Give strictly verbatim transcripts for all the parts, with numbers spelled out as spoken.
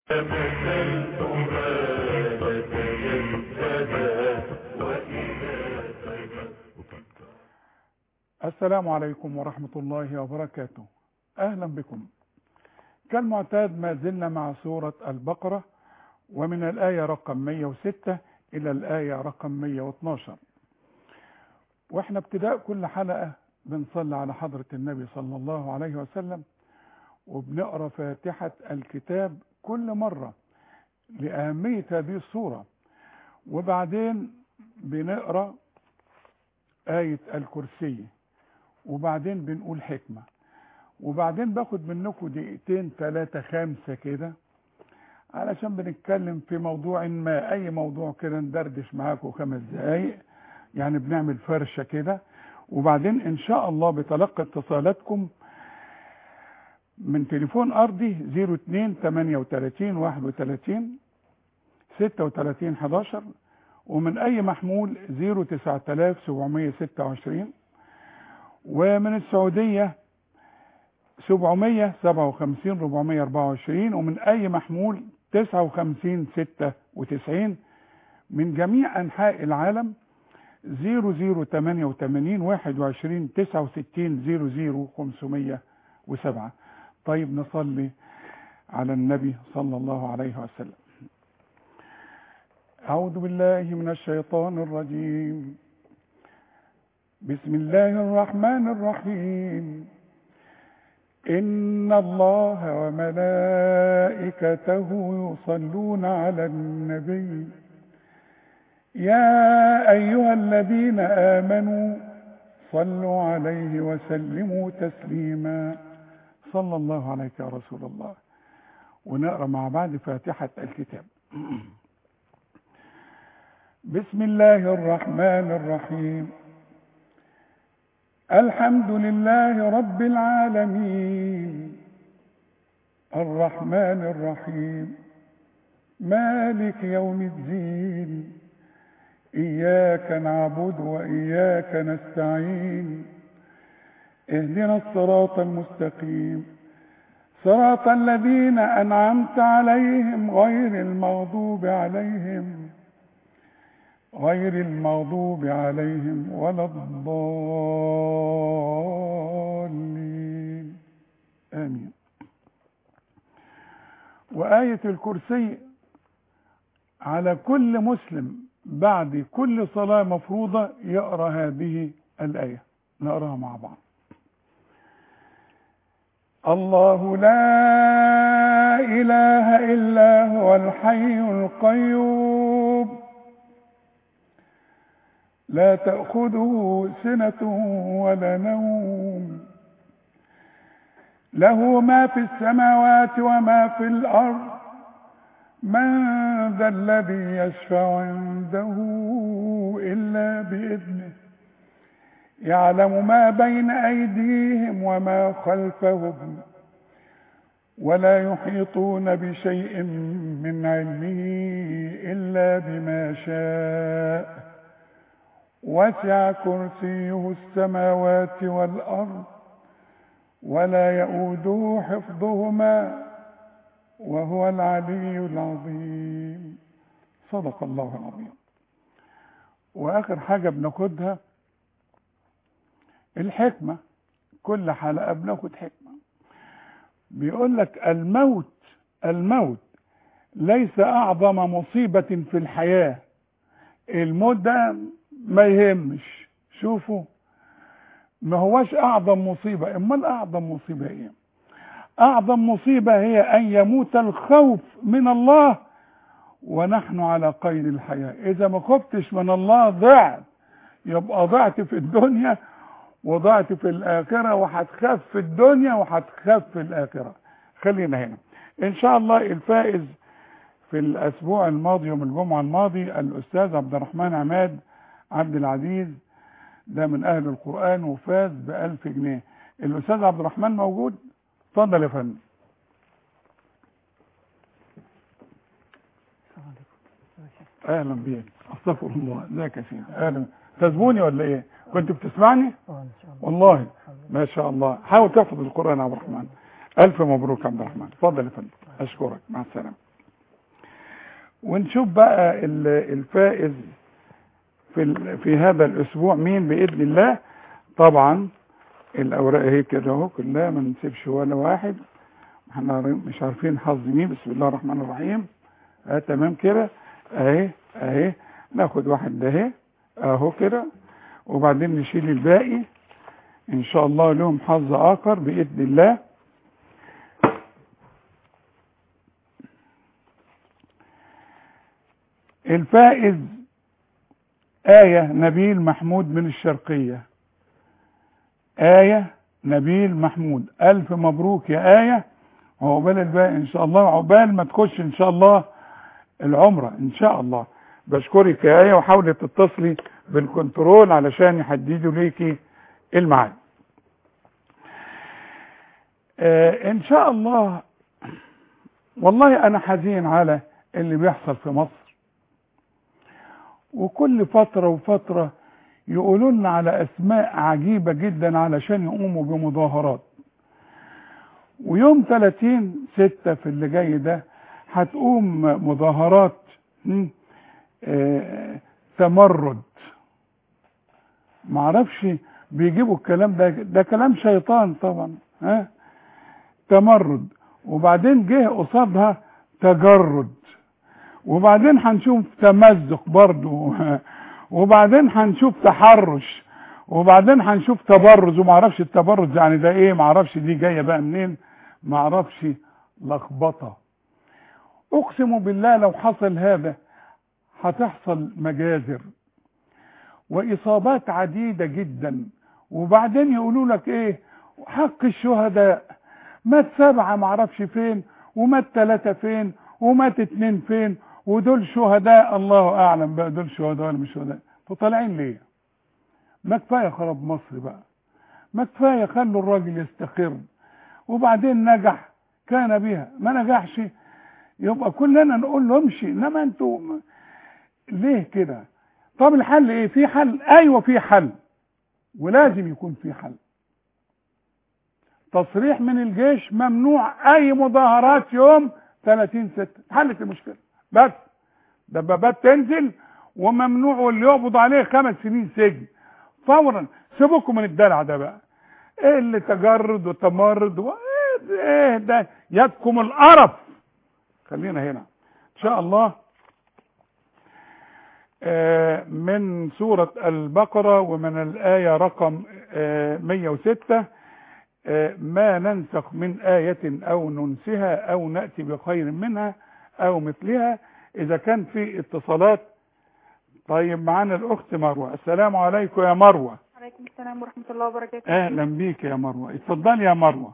السلام عليكم ورحمة الله وبركاته. أهلا بكم. كالمعتاد ما زلنا مع سورة البقرة، ومن الآية رقم مئة وستة إلى الآية رقم مئة واثناشر. وإحنا ابتداء كل حلقة بنصلي على حضرة النبي صلى الله عليه وسلم، وبنقرأ فاتحة الكتاب كل مرة لأهمية هذه السورة، وبعدين بنقرأ آية الكرسي، وبعدين بنقول حكمة، وبعدين باخد منكم دقيقتين ثلاثة خمسة كده علشان بنتكلم في موضوع ما، أي موضوع كده ندردش معاكم خمس دقايق، يعني بنعمل فرشة كده. وبعدين إن شاء الله بتلقى اتصالاتكم من تليفون أرضي صفر اتنين تمانية وتلاتين واحد وتلاتين ستة وتلاتين احداشر، ومن أي محمول صفر تسعة آلاف سبعمية ستة وعشرين، ومن السعودية سبعمية سبعة وخمسين أربعمية أربعة وعشرين، ومن أي محمول تسعة وخمسين ستة وتسعين. من جميع أنحاء العالم صفر صفر تمانية وتمانين واحد وعشرين تسعة وستين صفر صفر خمسمية وسبعة. طيب نصلي على النبي صلى الله عليه وسلم. أعوذ بالله من الشيطان الرجيم. بسم الله الرحمن الرحيم. إن الله وملائكته يصلون على النبي يا أيها الذين آمنوا صلوا عليه وسلموا تسليما. صلى الله عليك يا رسول الله. ونقرأ مع بعض فاتحة الكتاب. بسم الله الرحمن الرحيم. الحمد لله رب العالمين الرحمن الرحيم مالك يوم الدين إياك نعبد وإياك نستعين اهدنا الصراط المستقيم صراط الذين أنعمت عليهم غير المغضوب عليهم غير المغضوب عليهم ولا الضالين آمين. وآية الكرسي على كل مسلم بعد كل صلاة مفروضة يقرأ هذه الآية. نقرأها مع بعض. الله لا إله إلا هو الحي القيوم لا تأخذه سنة ولا نوم له ما في السماوات وما في الأرض من ذا الذي يشفع عنده إلا بإذنه يعلم ما بين أيديهم وما خلفهم ولا يحيطون بشيء من علمه إلا بما شاء وسع كرسيه السماوات والأرض ولا يؤوده حفظهما وهو العلي العظيم. صدق الله العظيم. وآخر حاجة بناخدها الحكمة. كل حلقة بناخد حكمة. بيقول لك الموت الموت ليس أعظم مصيبة في الحياة. الموت ده ما يهمش. شوفوا، ما هوش أعظم مصيبة. أمال أعظم مصيبة إيه؟ أعظم مصيبة هي أن يموت الخوف من الله ونحن على قيد الحياة. إذا ما خفتش من الله ضعت، يبقى ضعت في الدنيا وضعت في الآخرة، وهتخاف في الدنيا وهتخاف في الآخرة. خلينا هنا إن شاء الله. الفائز في الأسبوع الماضي يوم الجمعة الماضي الأستاذ عبد الرحمن عماد عبد العزيز، ده من أهل القرآن وفاز بألف جنيه. الأستاذ عبد الرحمن موجود؟ اتفضل يا فندم. اهلا بيك. استغفر الله. ازيك يا سيدي؟ اهلا. تزبوني ولا ايه؟ كنت بتسمعني؟ والله ما شاء الله. حاول تحفظ القرآن يا عبد الرحمن. الف مبروك يا عبد الرحمن. اتفضل يا فندم. اشكرك. مع السلامة. ونشوف بقى الفائز في في هذا الاسبوع مين باذن الله. طبعا الاوراق اهي كده اهو كلها، ما نسيبش ولا واحد، احنا مش عارفين حظ مين. بسم الله الرحمن الرحيم. اه تمام كده اهي اهي. ناخد واحد ده اهي اهو كده، وبعدين نشيل الباقي ان شاء الله لهم حظ اخر باذن الله. الفائز آية نبيل محمود من الشرقية. آية نبيل محمود، ألف مبروك يا آية، وعقبال الباقي إن شاء الله، وعقبال ما تخش إن شاء الله العمرة إن شاء الله. بشكرك يا آية، وحاولي تتصلي بالكنترول علشان يحددوا ليكي الميعاد. آه إن شاء الله. والله أنا حزين على اللي بيحصل في مصر، وكل فترة وفترة يقولوا لنا على أسماء عجيبة جدا علشان يقوموا بمظاهرات. ويوم ثلاثين ستة في اللي جاي ده هتقوم مظاهرات اه تمرد. معرفش بيجيبوا الكلام ده، ده كلام شيطان طبعا. ها تمرد، وبعدين جه قصادها تجرد، وبعدين هنشوف تمزق برضو، وبعدين هنشوف تحرش، وبعدين هنشوف تبرز. ومعرفش التبرز يعني ده ايه، معرفش دي جايه بقى منين، معرفش. لخبطه. اقسم بالله لو حصل هذا هتحصل مجازر واصابات عديده جدا. وبعدين يقولوا لك ايه، حق الشهداء، مات سبعه معرفش فين، ومات ثلاثه فين، ومات اتنين فين، ودول شهداء الله اعلم بقى دول شهداء ولا مش شهداء. فطالعين ليه؟ ما كفايه خرب مصر بقى، ما كفايه خلوا الراجل يستقر. وبعدين نجح كان بها، ما نجحش يبقى كلنا نقول له امشي. انما انتوا ليه كده؟ طب الحل ايه؟ في حل؟ ايوه في حل، ولازم يكون في حل. تصريح من الجيش ممنوع اي مظاهرات يوم ثلاثين ستة. حلت المشكله بس. دبابات تنزل وممنوع، واللي يقبض عليه خمس سنين سجن فورا. سيبوكم من الدلع ده بقى، ايه اللي تجرد وتمرد و... ايه ده، يدكم القرف. خلينا هنا ان شاء الله. آه من سورة البقرة ومن الآية رقم آه مية وستة. آه ما ننسخ من آية أو ننسها أو نأتي بخير منها أو مثلها. إذا كان في اتصالات. طيب معانا الأخت مروة. السلام عليكم يا مروة. عليكم السلام ورحمة الله وبركاته. أهلا بيك يا مروة، اتفضلي يا مروة.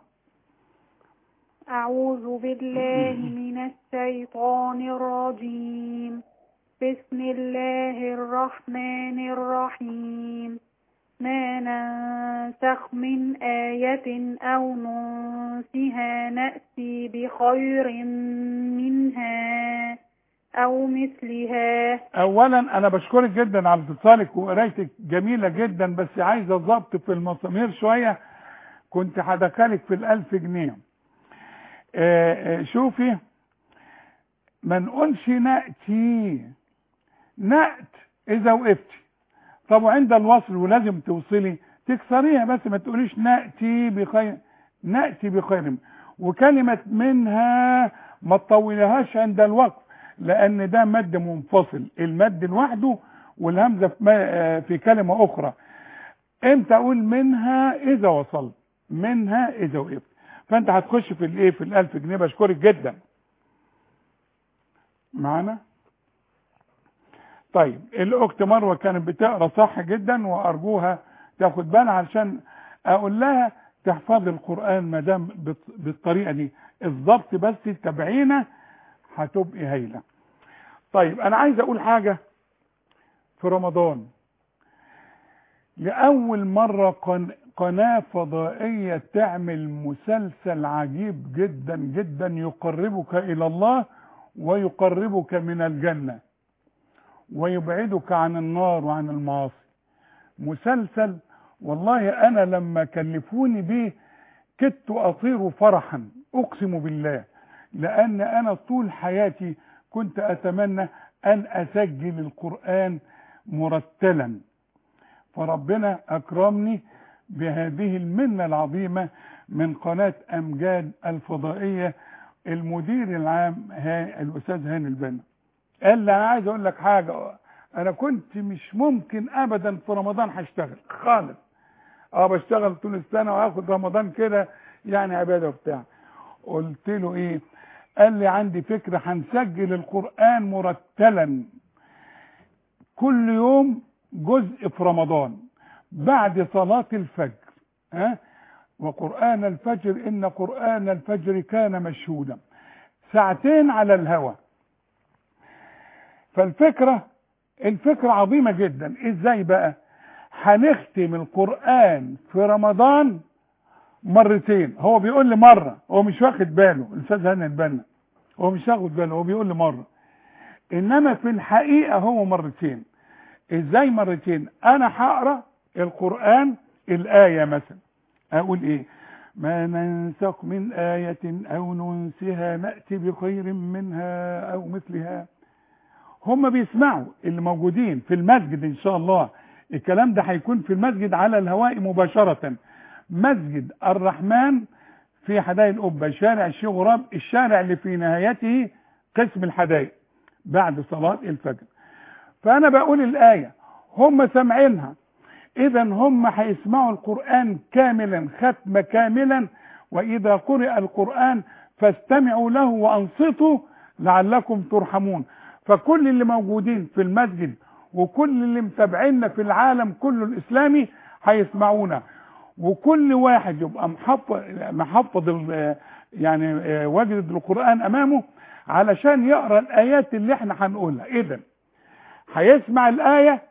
أعوذ بالله من الشيطان الرجيم. بسم الله الرحمن الرحيم. ما ننسخ من آية أو ننسها نأتي بخير منها أو مثلها. أولا أنا بشكرك جدا على اتصالك وقرايتك جميلة جدا، بس عايزة ضبط في المسامير شوية. كنت هدخلك في الألف جنيه. آآ آآ شوفي، ما نقولش نأتي، نأت إذا وقفتي. طب وعند الوصل ولازم توصلي تكسريها، بس ما تقوليش نأتي بخير. نأتي بخير. وكلمة منها ما تطولهاش عند الوقف، لأن ده مد منفصل، المد لوحده والهمزة في, في كلمة أخرى. امتى أقول منها؟ إذا وصلت، منها إذا وقفت. فأنت هتخش في الإيه، في الألف جنيه. بشكرك جدا. معنا؟ طيب الأخت مروة كانت بتقرأ صح جدا، وأرجوها تاخد بالها علشان أقول لها تحفظ القرآن ما دام بالطريقة دي. الضبط بس تابعينا هتبقي هايلة. طيب أنا عايز أقول حاجة. في رمضان لأول مرة قناة فضائية تعمل مسلسل عجيب جدا جدا يقربك إلى الله ويقربك من الجنة ويبعدك عن النار وعن المعاصي. مسلسل والله أنا لما كلفوني به كدت أطير فرحا، أقسم بالله، لأن أنا طول حياتي كنت أتمنى أن أسجل القرآن مرتلا، فربنا أكرمني بهذه المنة العظيمة من قناة أمجاد الفضائية. المدير العام الأستاذ هاني البنا قال لي أنا عايز أقول لك حاجة، أنا كنت مش ممكن أبدا في رمضان هشتغل خالص، أه بشتغل طول السنة وهاخد رمضان كده يعني عبادة وبتاع. قلت له إيه؟ قال لي عندي فكرة، هنسجل القرآن مرتلا كل يوم جزء في رمضان بعد صلاة الفجر. ها؟ وقرآن الفجر إن قرآن الفجر كان مشهودا، ساعتين على الهوى. فالفكرة الفكرة عظيمة جدا. ازاي بقى؟ هنختم القرآن في رمضان مرتين. هو بيقول لي مرة، هو مش واخد باله الأستاذ هاني البنا، هو مش واخد باله، هو بيقول لي مرة، إنما في الحقيقة هو مرتين. ازاي مرتين؟ أنا هقرأ القرآن الآية مثلا، أقول إيه؟ ما ننسخ من آية أو ننسها نأتي بخير منها أو مثلها. هم بيسمعوا اللي موجودين في المسجد إن شاء الله، الكلام ده هيكون في المسجد على الهواء مباشرة، مسجد الرحمن في حدائق القبة، شارع الشيخ غراب، الشارع اللي في نهايته قسم الحدائق بعد صلاة الفجر. فأنا بقول الآية هم سمعينها، إذا هم هيسمعوا القرآن كاملا ختم كاملا. وإذا قرئ القرآن فاستمعوا له وأنصتوا لعلكم ترحمون. فكل اللي موجودين في المسجد وكل اللي متابعيننا في العالم كله الإسلامي هيسمعونا، وكل واحد يبقى محفظ محفظ يعني وجد القرآن أمامه علشان يقرأ الآيات اللي احنا هنقولها. إذا هيسمع الآية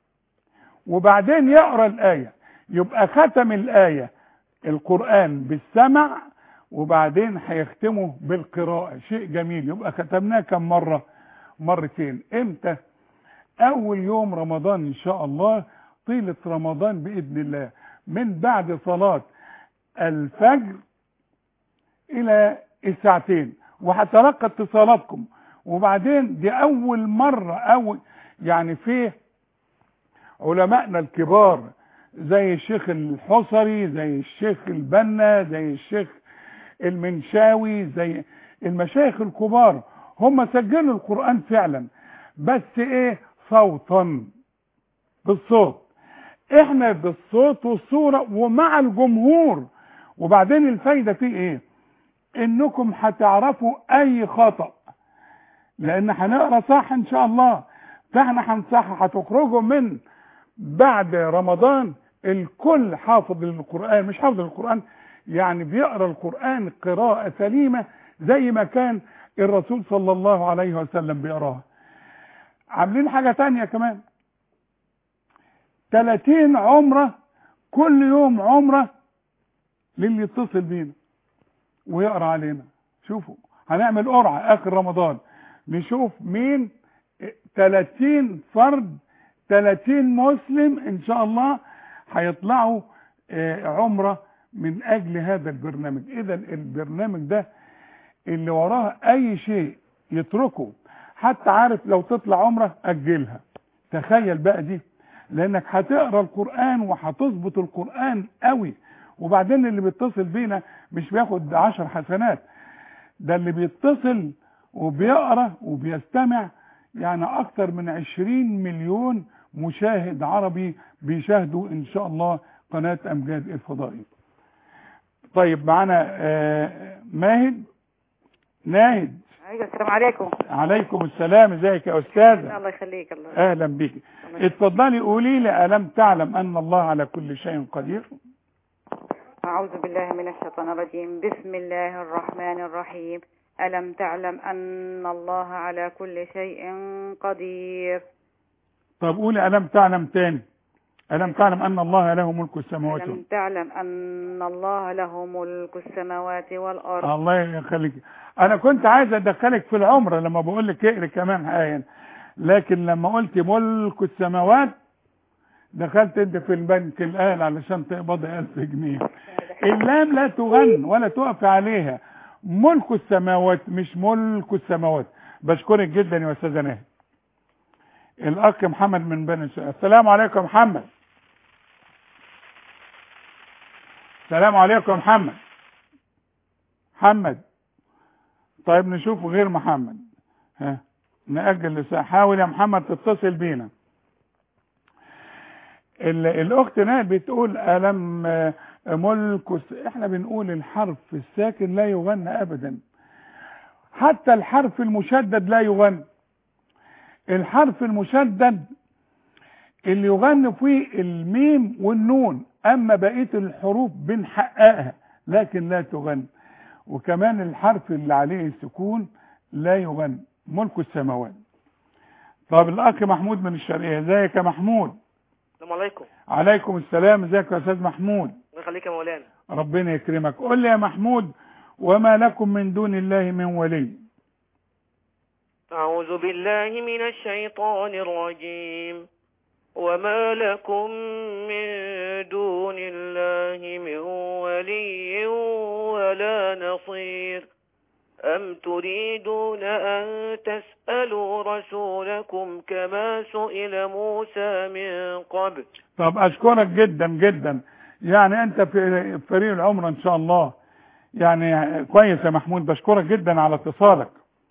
وبعدين يقرأ الآية، يبقى ختم الآية القرآن بالسمع وبعدين هيختمه بالقراءة. شيء جميل. يبقى ختمناه كم مرة؟ مرتين. امتى؟ أول يوم رمضان إن شاء الله، طيلة رمضان بإذن الله، من بعد صلاة الفجر إلى الساعتين، وهتلقى اتصالاتكم. وبعدين دي أول مرة، أول يعني فيه علمائنا الكبار زي الشيخ الحصري، زي الشيخ البنا، زي الشيخ المنشاوي، زي المشايخ الكبار، هم سجلوا القرآن فعلا، بس ايه؟ صوتا، بالصوت. احنا بالصوت والصورة ومع الجمهور. وبعدين الفايدة فيه ايه؟ انكم هتعرفوا اي خطأ، لان هنقرا صح ان شاء الله، فاحنا هنصح. هتخرجوا من بعد رمضان الكل حافظ للقرآن، مش حافظ للقرآن يعني بيقرأ القرآن قراءة سليمة زي ما كان الرسول صلى الله عليه وسلم بيقراها. عاملين حاجة تانية كمان، ثلاثين عمرة كل يوم، عمرة للي يتصل بينا ويقرأ علينا. شوفوا هنعمل قرعة آخر رمضان نشوف مين، ثلاثين فرد، ثلاثين مسلم ان شاء الله هيطلعوا عمرة من اجل هذا البرنامج. اذا البرنامج ده اللي وراه اي شيء يتركه، حتى عارف لو تطلع عمرة اجلها. تخيل بقى دي، لانك هتقرا القرآن وهتظبط القرآن قوي. وبعدين اللي بيتصل بينا مش بياخد عشر حسنات، ده اللي بيتصل وبيقرا وبيستمع يعني اكتر من عشرين مليون مشاهد عربي بيشاهدوا ان شاء الله قناة امجاد الفضائي. طيب معانا ماهد. ناهد. ايوه السلام عليكم. عليكم السلام. ازيك يا استاذه؟ الله يخليك. الله اهلا بيك. اتفضلي قولي لي، الم تعلم ان الله على كل شيء قدير؟ اعوذ بالله من الشيطان الرجيم. بسم الله الرحمن الرحيم. ألم تعلم أن الله على كل شيء قدير. طب قولي ألم تعلم تاني. ألم تعلم أن الله له ملك السماوات. ألم تعلم أن الله له ملك السماوات والأرض. الله يخليك. أنا كنت عايز أدخلك في العمرة لما بقول لك اقري كمان آية، لكن لما قلت ملك السماوات دخلت أنت في البنك الآن علشان تقبض ألف جنيه. اللام لا تغن ولا تقف عليها. ملك السماوات مش ملك السماوات. بشكرك جدا يا استاذه ناهد. الاخ محمد من بني سويف. السلام عليكم يا محمد. السلام عليكم يا محمد. محمد طيب نشوف غير محمد. ها نأجل لساعة. حاول يا محمد تتصل بينا. الاخت ناهد بتقول الم ملك. احنا بنقول الحرف الساكن لا يغنى ابدا، حتى الحرف المشدد لا يغنى. الحرف المشدد اللي يغنى فيه الميم والنون، اما بقيه الحروف بنحققها لكن لا تغنى. وكمان الحرف اللي عليه السكون لا يغنى. ملك السماوات. طب الاخ محمود من الشرقيه. ازيك يا محمود؟ السلام عليكم. عليكم السلام. ازيك يا استاذ محمود؟ الله يخليك يا مولانا. ربنا يكرمك. قول لي يا محمود، وما لكم من دون الله من ولي؟ أعوذ بالله من الشيطان الرجيم. وما لكم من دون الله من ولي ولا نصير. أم تريدون أن تسألوا رسولكم كما سئل موسى من قبل؟ طب أشكرك جدا جدا. يعني أنت في فريق العمر إن شاء الله. يعني كويس يا محمود، بشكرك جدا على اتصالك.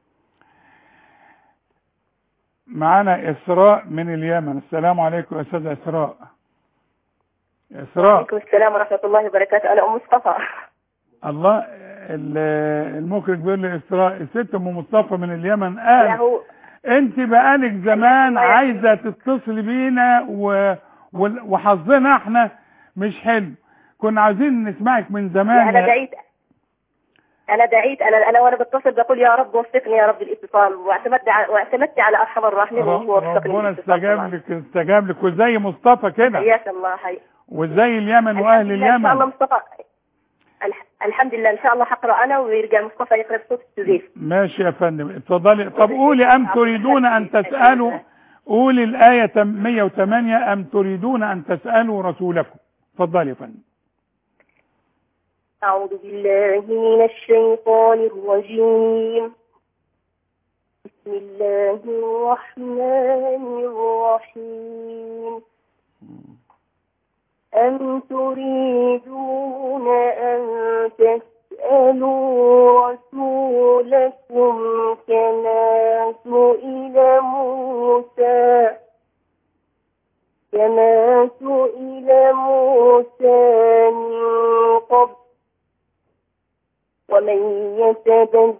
معانا إسراء من اليمن. السلام عليكم يا أستاذة إسراء. إسراء. وعليكم السلام ورحمة الله وبركاته. أنا أم مصطفى. الله. المخرج بيقول لي إسراء الست أم مصطفى من اليمن. قال أنت بقالك زمان عايزة تتصلي بينا و... وحظنا احنا مش حلو. كنا عايزين نسمعك من زمان. أنا دعيت أنا دعيت أنا أنا وأنا بتصل بقول يا رب وفقني يا رب الاتصال، واعتمدت واعتمدت على أرحم الراحمين وهو وفقني. ربنا استجاب لك استجاب لك. وزي مصطفى كده. حياك الله. حي. وزي اليمن وأهل اليمن. إن شاء الله مصطفى. الحمد لله. إن شاء الله حقرأ أنا ويرجع مصطفى يقرأ بصوت التزيف. ماشي يا فندم اتفضلي. طب قولي أم تريدون أن تسألوا. قولي الآية مية وثمانية. أم تريدون أن تسألوا رسولكم. اتفضلي يا فندم. أعوذ بالله من الشيطان الرجيم. بسم الله الرحمن الرحيم. أم تريدون أن تسألوا رسولكم كما سئل موسى كما سئل موسى من قبل ومن يتبدل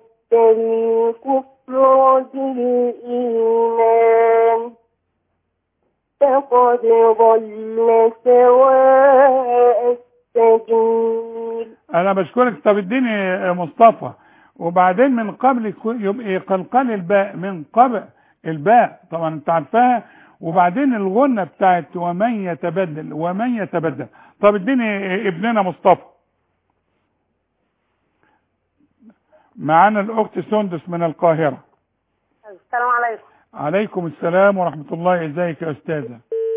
الكفر بالإيمان فقد ضل سواء السبيل. أنا بشكرك. طب اديني مصطفى. وبعدين من قبل يبقى قلقل الباء. من قبل الباء طبعا انت عارفاها. وبعدين الغنة بتاعت ومن يتبدل ومن يتبدل. طب اديني ابننا مصطفى. معانا الأخت سندس من القاهرة. السلام عليكم. عليكم السلام ورحمة الله. ازيك يا أستاذة؟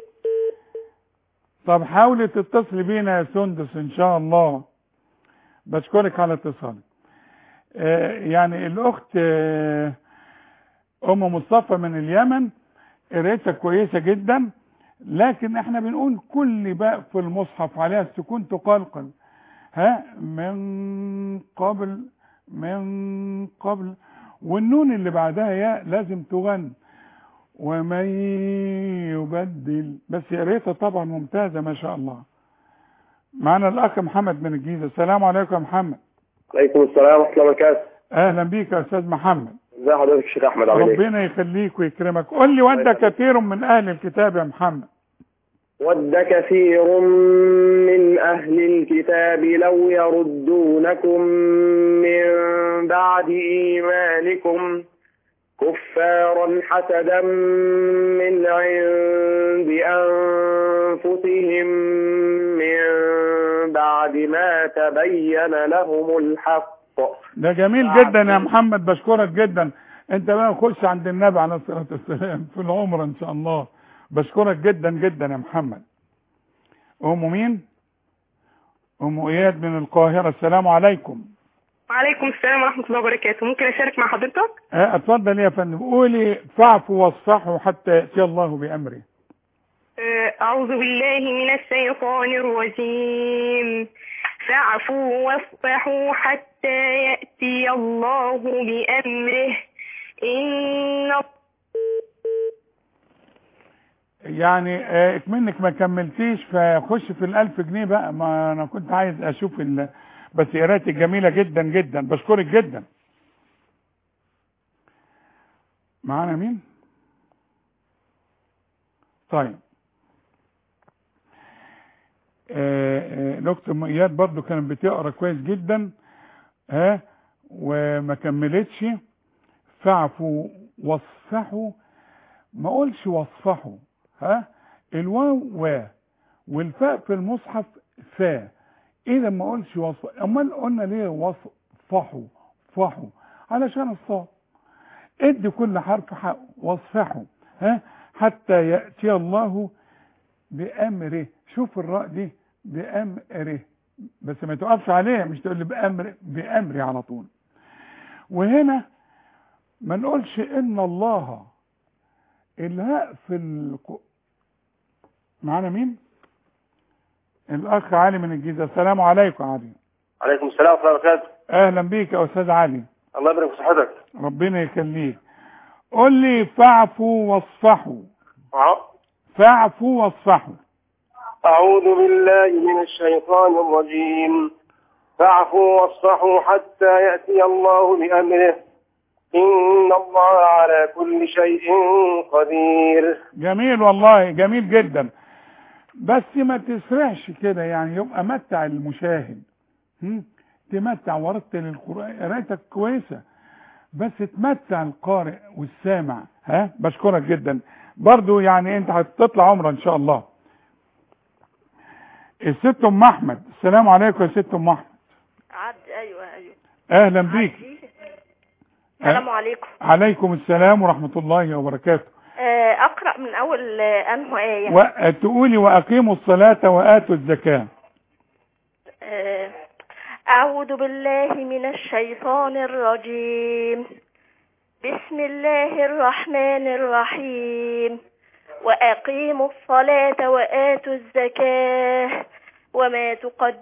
طب حاولي تتصلي بينا يا سندس إن شاء الله. بشكرك على اتصالك. آه يعني الأخت آه أم مصطفى من اليمن قراءتها كويسة جدا، لكن احنا بنقول كل باء في المصحف عليها السكون تقلقل. ها من قبل من قبل، والنون اللي بعدها ياء لازم تغن. ومن يبدل. بس قراءتها طبعا ممتازة ما شاء الله. معنا الأخ محمد من الجيزة. السلام عليكم يا محمد. عليكم السلام ورحمة الله وبركاته. أهلا بيك يا أستاذ محمد. ازي حضرتك الشيخ أحمد؟ عامل ايه؟ ربنا يخليك ويكرمك. قول لي ود كثير من أهل الكتاب يا محمد. ود كثير من أهل الكتاب لو يردونكم من بعد إيمانكم كفارا حسدا من عند أنفسهم من بعد ما تبين لهم الحق. ده جميل جدا يا محمد، بشكرك جدا. انت بقى خش عند النبي عليه الصلاة والسلام في العمر ان شاء الله. بشكرك جدا جدا يا محمد. ام مين؟ ام اياد من القاهرة. السلام عليكم. وعليكم السلام ورحمة الله وبركاته. ممكن أشارك مع حضرتك؟ اه اتفضل يا فندم. قولي فاعفوا واصفحوا حتى يأتي الله بأمره. أعوذ بالله من الشيطان الرجيم. فاعفوا واصفحوا حتى يأتي الله بأمره إن يعني اه اكمنك ما كملتيش فخش في الألف جنيه بقى. ما أنا كنت عايز أشوف ال... بس قراءتك جميلة جدا جدا، بشكرك جدا. معانا مين؟ طيب دكتور مؤياد برضو كانت بتقرا كويس جدا ها وما كملتش. فاعفوا واصفحوا، ما اقولش واصفحوا، ها الواو و والفاء في المصحف فاء، اذا ما اقولش واصفحوا. امال قلنا ليه واصفحوا فحوا؟ علشان الصاد. ادي كل حرف حق. واصفحوا ها حتى يأتي الله بأمره. شوف الراء دي بأمره، بس ما تقفش عليها، مش تقول لي بأمر بأمري على طول. وهنا ما نقولش إن الله. الهاء في الق... معانا مين؟ الأخ علي من الجيزة. السلام عليكم علي. عليكم السلام ورحمة الله وبركاته. أهلا بيك يا أستاذ علي. الله يبارك في صحتك. ربنا يخليك. قول لي فاعفوا واصفحوا. أه. فاعفوا واصفحوا. أعوذ بالله من الشيطان الرجيم. فاعفوا واصفحوا حتى يأتي الله بأمره إن الله على كل شيء قدير. جميل والله، جميل جدا. بس ما تسرعش كده، يعني يبقى متع المشاهد. هم؟ تمتع ورتل القرآن، قرايتك كويسة بس تمتع القارئ والسامع. ها بشكرك جدا. برضو يعني انت هتطلع عمره ان شاء الله. الست ام احمد. السلام عليكم يا ست ام احمد. عد ايوه ايوه اهلا بيك. السلام عليكم. عليكم السلام ورحمة الله وبركاته. اقرأ من اول انه ايه وتقولي واقيموا الصلاة واتوا الزكاة. اعوذ بالله من الشيطان الرجيم. بسم الله الرحمن الرحيم. واقيموا الصلاة واتوا الزكاة وما تقدموا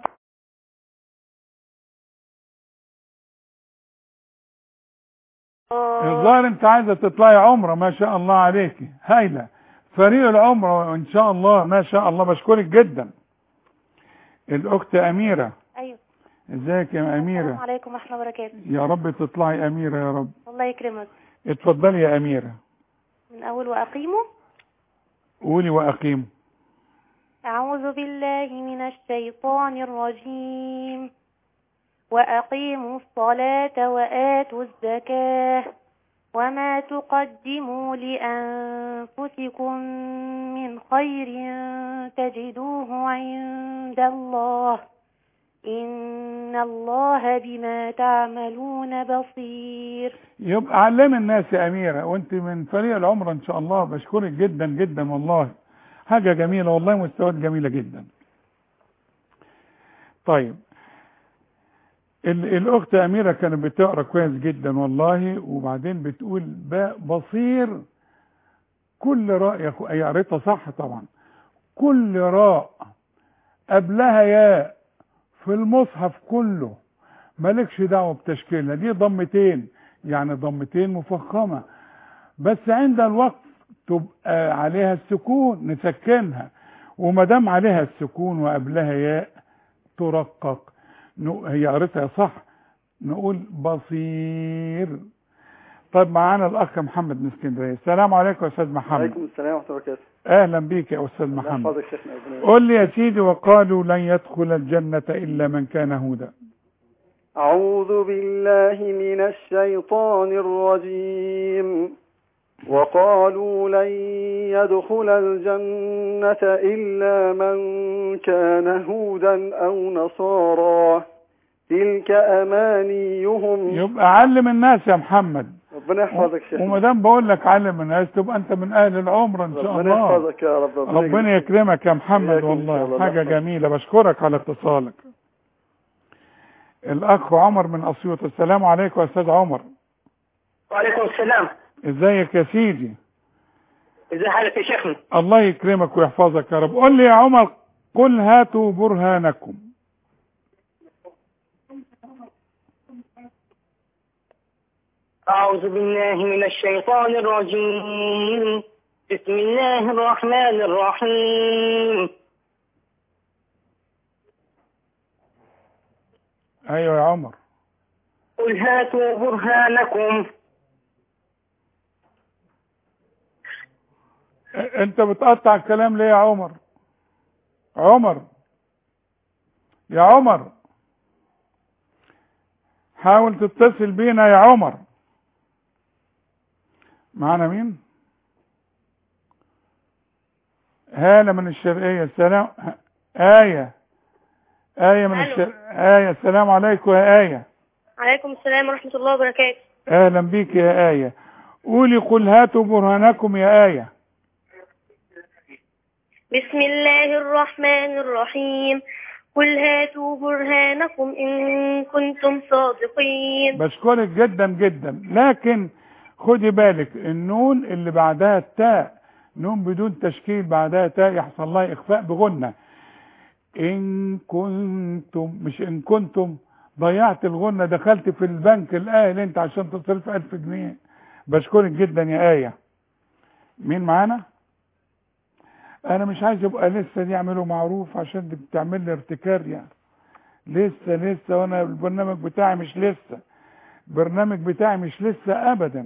الظاهر انت عايزة تطلعي عمرة. ما شاء الله عليكي، هايلة. فريق العمرة ان شاء الله. ما شاء الله، بشكرك جدا. الاخت اميرة. ايوه ازيك يا اميرة؟ السلام عليكم ورحمة الله وبركاته. يا رب تطلعي اميرة يا رب. الله يكرمك. اتفضلي يا اميرة. من اول واقيموا. قولي واقيموا. اعوذ بالله من الشيطان الرجيم. وأقيموا الصلاة وآتوا الزكاة وما تقدموا لأنفسكم من خير تجدوه عند الله إن الله بما تعملون بصير. يبقى علم الناس يا أميرة، وانت من فريق العمرة إن شاء الله. بشكرك جدا جدا والله، حاجة جميلة والله، مستويات جميلة جدا. طيب الأخت أميرة كانت بتقرأ كويس جدا والله، وبعدين بتقول باء بصير. كل راء يا أخو، هي قريتها صح طبعا. كل راء قبلها ياء في المصحف كله مالكش دعوة بتشكيلها. دي ضمتين، يعني ضمتين مفخمة، بس عند الوقف تبقى عليها السكون نسكنها، وما دام عليها السكون وقبلها ياء ترقق. هي قريتها صح، نقول بصير. طيب معانا الاخ محمد من اسكندريه. السلام عليكم يا استاذ محمد. وعليكم السلام ورحمه الله وبركاته. اهلا بيك يا استاذ محمد. قول لي يا سيدي. وقالوا لن يدخل الجنه الا من كان هودا. اعوذ بالله من الشيطان الرجيم. وقالوا لن يدخل الجنة إلا من كان هودا أو نصارى تلك أمانيهم. يبقى علم الناس يا محمد. ربنا يحفظك شيخ. وما دام بقول لك علم الناس تبقى انت من اهل العمر ان شاء الله. ربنا يحفظك يا رب. ربنا, ربنا يكرمك يا محمد والله، حاجة جميلة. بشكرك على اتصالك. الاخ عمر من اسيوط. السلام عليكم يا استاذ عمر. وعليكم السلام. ازيك يا سيدي؟ ازي حالك يا شيخنا؟ الله يكرمك ويحفظك يا رب. قول لي يا عمر، قل هاتوا برهانكم. أعوذ بالله من الشيطان الرجيم. بسم الله الرحمن الرحيم. ايوه يا عمر. قل هاتوا برهانكم. انت بتقطع الكلام ليه يا عمر؟ عمر يا عمر، حاول تتصل بينا يا عمر. معنا مين؟ هالة من الشرقية. السلام. آية آية من الشرقية. آية السلام عليكم يا آية. عليكم السلام ورحمة الله وبركاته. أهلا بيك يا آية. قولي قل هاتوا برهانكم يا آية. بسم الله الرحمن الرحيم. قل هاتوا برهانكم إن كنتم صادقين. بشكرك جدا جدا، لكن خدي بالك النون اللي بعدها التاء، نون بدون تشكيل بعدها تاء يحصل لها إخفاء بغنة. إن كنتم، مش إن كنتم. ضيعت الغنة، دخلت في البنك الآيل أنت عشان تصرف ألف جنيه. بشكرك جدا يا آية. مين معانا؟ أنا مش عايز يبقى لسه دي يعملوا معروف، عشان دي بتعمل لي ارتكار يعني. لسه لسه وأنا البرنامج بتاعي مش لسه. البرنامج بتاعي مش لسه أبدا.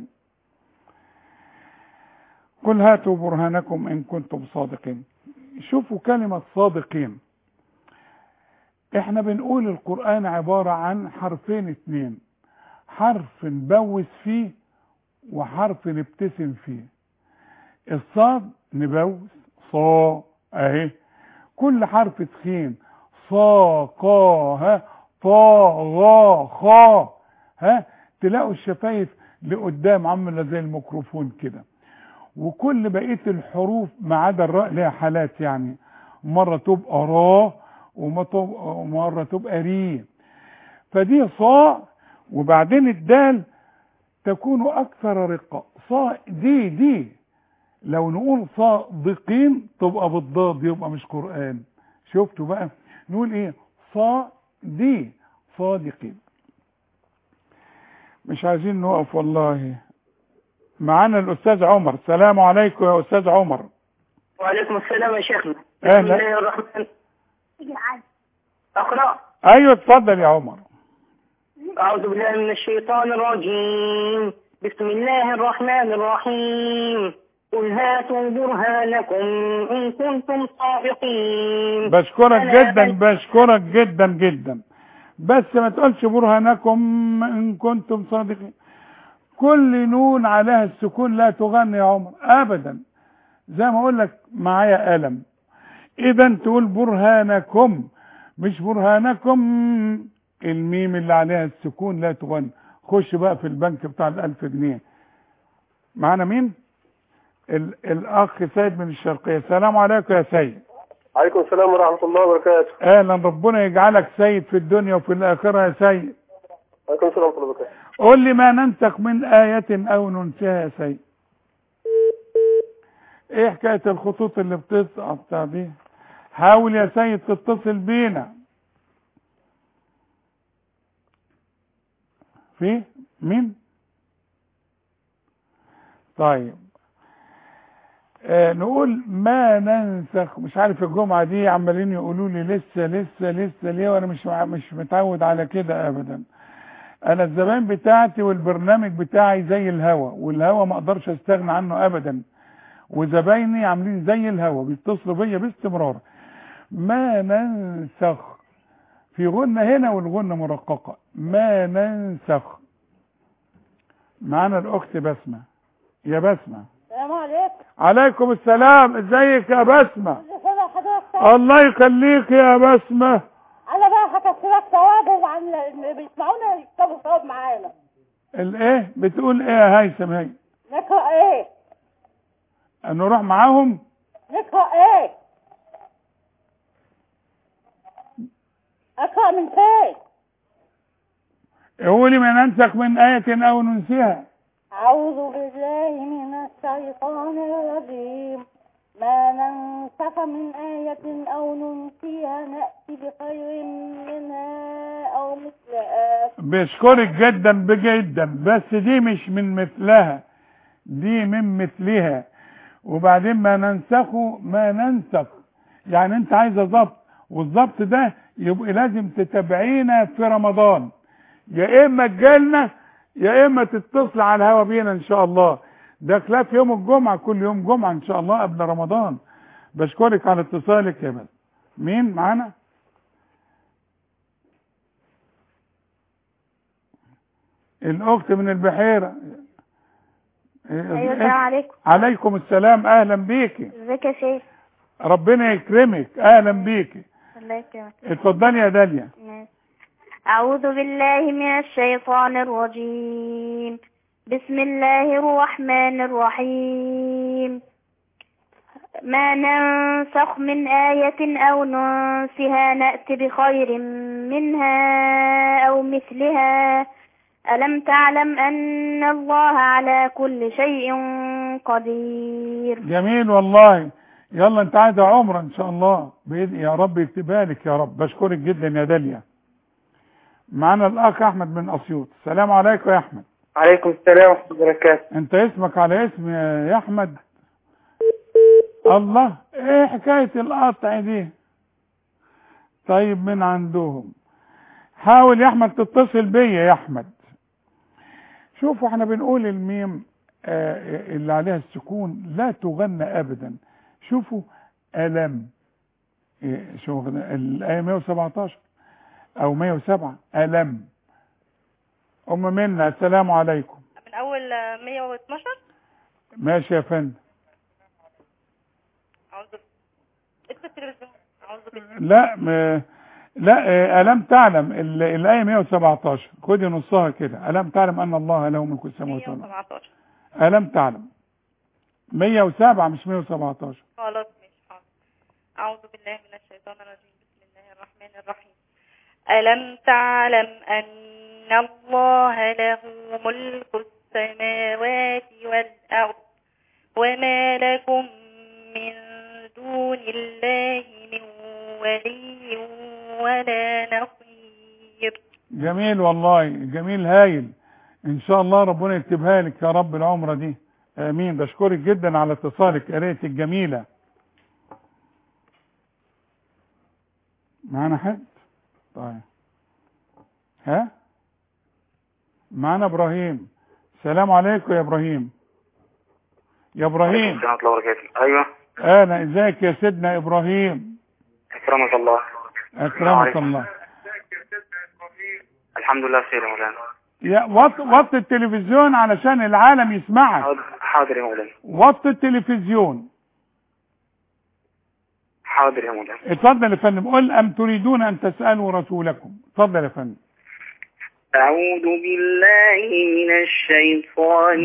قل هاتوا برهانكم إن كنتم صادقين. شوفوا كلمة صادقين. احنا بنقول القرآن عبارة عن حرفين اتنين، حرف نبوس فيه وحرف نبتسم فيه. الصاد نبوس صا اهي، كل حرف تخين، صا قا ها طا غا خا ها، تلاقوا الشفايف لقدام عامله زي الميكروفون كده. وكل بقيه الحروف ما عدا الراء لها حالات، يعني مره تبقى را ومره تبقى ري. فدي صا، وبعدين الدال تكون اكثر رقه. صا دي دي لو نقول صادقين تبقى بالضاد، يبقى مش قرآن. شفتوا بقى؟ نقول ايه؟ صا دي صادقين. مش عايزين نقف والله. معانا الأستاذ عمر. السلام عليكم يا أستاذ عمر. وعليكم السلام يا شيخنا. أهلا. بسم الله الرحمن. أقرأ. أيوة اتفضل يا عمر. أعوذ بالله من الشيطان الرجيم. بسم الله الرحمن الرحيم. قل هاتوا برهانكم إن كنتم صادقين. بشكرك جدا بشكرك جدا جدا، بس ما تقولش برهانكم إن كنتم صادقين. كل نون عليها السكون لا تغني يا عمر أبدا. زي ما أقول لك معايا قلم، إذا تقول برهانكم مش برهانكم. الميم اللي عليها السكون لا تغني. خش بقى في البنك بتاع الألف جنيه. معانا مين؟ الأخ سيد من الشرقية. السلام عليكم يا سيد. عليكم السلام ورحمة الله وبركاته. أهلا، ربنا يجعلك سيد في الدنيا وفي الآخرة يا سيد. عليكم السلام ورحمة الله وبركاته. قول لي ما ننسخ من آية أو ننسها يا سيد. إيه حكاية الخطوط اللي بتتقطع دي؟ حاول يا سيد تتصل بينا. في مين؟ طيب آه نقول ما ننسخ. مش عارف الجمعة دي عمالين يقولوا لي لسه لسه لسه ليه، وانا مش مش متعود على كده ابدا. انا الزمان بتاعتي والبرنامج بتاعي زي الهوا، والهوا ما اقدرش استغنى عنه ابدا، وزبايني عاملين زي الهوا بيتصلوا بيا باستمرار. ما ننسخ في غنة هنا والغنة مرققة. ما ننسخ. معانا الاخت بسمة. يا بسمة. السلام عليكم. عليكم السلام. ازيك يا بسمة؟ الله يخليك يا بسمة. انا بقى هكسرك ثواب وعن اللي بيسمعونا يكتبوا ثواب معانا. الايه بتقول ايه يا هيثم؟ هي نقرا ايه؟ نروح معاهم. نقرا ايه؟ اقرا من فين؟ قولي ما ننسخ من آية أو ننسيها. أعوذ بالله من الشيطان الرجيم. ما ننسخ من آية أو ننسيها نأتي بخير منها أو مثلها. بشكرك جدا بجدا، بس دي مش من مثلها، دي من مثلها. وبعدين ما ننسخه ما ننسخ، يعني انت عايزه ضبط، والضبط ده يبقى لازم تتابعينا في رمضان، يا اما تجيلنا يا اما تتصل على الهوا بينا ان شاء الله. ده خلاف يوم الجمعه، كل يوم جمعه ان شاء الله قبل رمضان. بشكرك على اتصالك يا بس. مين معانا؟ الاخت من البحيره. ايوه السلام عليكم. عليكم السلام، اهلا بيكي. ازيك يا شيخ؟ ربنا يكرمك، اهلا بيكي. الله يكرمك. اتفضلي يا داليا. اعوذ بالله من الشيطان الرجيم. بسم الله الرحمن الرحيم. ما ننسخ من آية أو ننسها نأتي بخير منها أو مثلها. ألم تعلم أن الله على كل شيء قدير. جميل والله. يلا انت عايزه عمره ان شاء الله بإذن يا رب يكتبها لك يا رب. بشكرك جدا يا داليا. معانا الاخ احمد من اسيوط. السلام عليكم يا احمد. عليكم السلام ورحمه الله وبركاته. انت اسمك على اسم يا احمد؟ الله، ايه حكايه القطع دي؟ طيب من عندهم. حاول يا احمد تتصل بيا يا احمد. شوفوا احنا بنقول الميم آه اللي عليها السكون لا تغنى ابدا. شوفوا ألم، إيه شو الآية مئة وسبعتاشر أو مئة وسبعة. ألم. أم منا السلام عليكم. من أول مئة واثناشر. ماشي يا فندم. أعوذ التلفزيون. أعوذ لا م... لا ألم تعلم ال... الآية مئة وسبعتاشر، خدي نصها كده. ألم تعلم أن الله له ملك السماوات والأرض. مئة وسبعتاشر. ألم تعلم مئة وسبعة مش مئة وسبعتاشر. خلاص ماشي حاضر. أعوذ بالله من الشيطان الرجيم. بسم الله الرحمن الرحيم. ألم تعلم أن الله له ملك السماوات والأرض وما لكم من دون الله من ولي ولا نصير. جميل والله، جميل هايل. إن شاء الله ربنا يكتبها لك يا رب العمرة دي. امين. بشكرك جدا على اتصالك قرايتك الجميله. معانا حد؟ طيب ها معانا ابراهيم. السلام عليكم يا ابراهيم. يا ابراهيم. ورحمة الله وبركاته. ايوه اهلا، ازيك يا سيدنا ابراهيم؟ اكرمك الله. اكرمك الله. الحمد لله بخير يا مولانا. يا وط وط التلفزيون علشان العالم يسمعك. حاضر يا مولانا. وط التلفزيون. حاضر يا مولانا. اتفضل يا فندم. قل أم تريدون أن تسألوا رسولكم. اتفضل يا فندم. أعوذ بالله من الشيطان